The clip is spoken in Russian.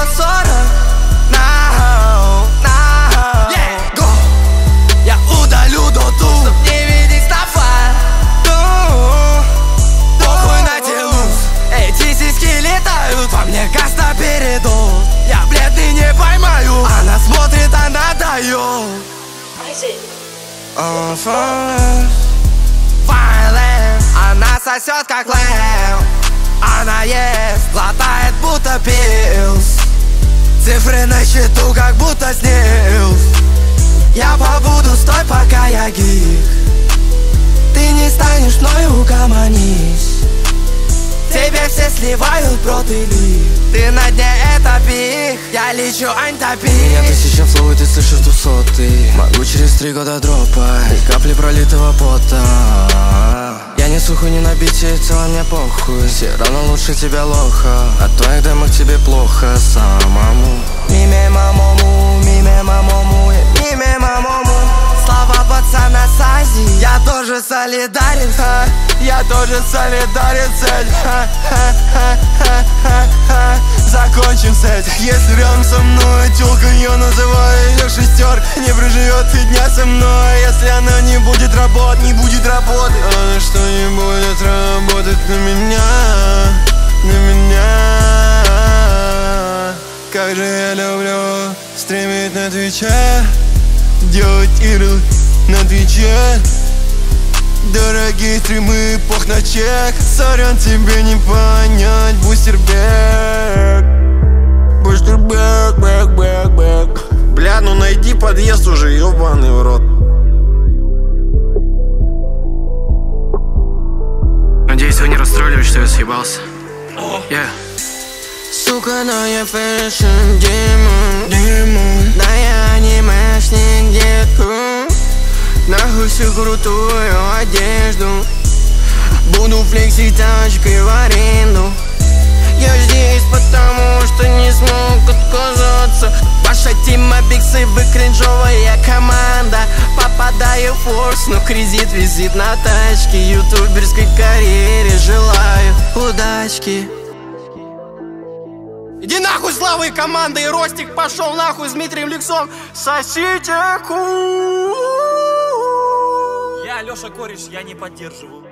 40. Now, now, go. Я удалю доту, чтоб не видеть стафа. Похуй на телус, эти сиськи летают. Во мне каста передол. Я бледный, не поймаю. Она смотрит, она дает. Violence. Она сосет как лэм. Она ест, глотает будто пилс. Цифры на счету как будто снилс. Я побуду, стой, пока я гик. Ты не станешь мною, угомонись. Тебе все сливают брод и лик. Ты на дне, это пик. Я лечу антопик. Меня 1000 флоу, и ты слышишь 200. Могу через 3 года дропать и капли пролитого пота. Я не сухой, не на бите, в целом мне похуй. Все равно лучше тебя лоха. От твоих демок тебе плохо самому. Миме мамому, миме мамому, миме мамому. Слова пацана с Азии. Я тоже солидарен, я тоже солидарен с этим. Закончим с этим. Если рядом со мной тёлка, я называю её шестёр. Не проживет и дня со мной, если она не будет работать, не будет работать. Она что не будет работать на меня, на меня. Как же я люблю стримить на Твиче, делать игры на Твиче. Дорогие стримы, пох на чек. Сорян, тебе не понять, бустербек. Бустербек, бэк, бэк, бэк. Бля, ну найди подъезд уже, ёбаный в рот. Надеюсь, вы не расстроились, что я съебался. Сука, но я фэшн демон. Да я анимешник, детку. Нахуй всю крутую одежду. Буду флексить тачкой в аренду. Я здесь потому, что не смог отказаться. Ваша тима биксы, вы кринжовая команда. Попадаю в форс, но кредит висит на тачке. Ютуберской карьере желаю удачки. Иди нахуй, Слава и команда, и Ростик пошел нахуй с Дмитрием Ликсом. Сосите ку. Я Лёша Кореш, я не поддерживаю.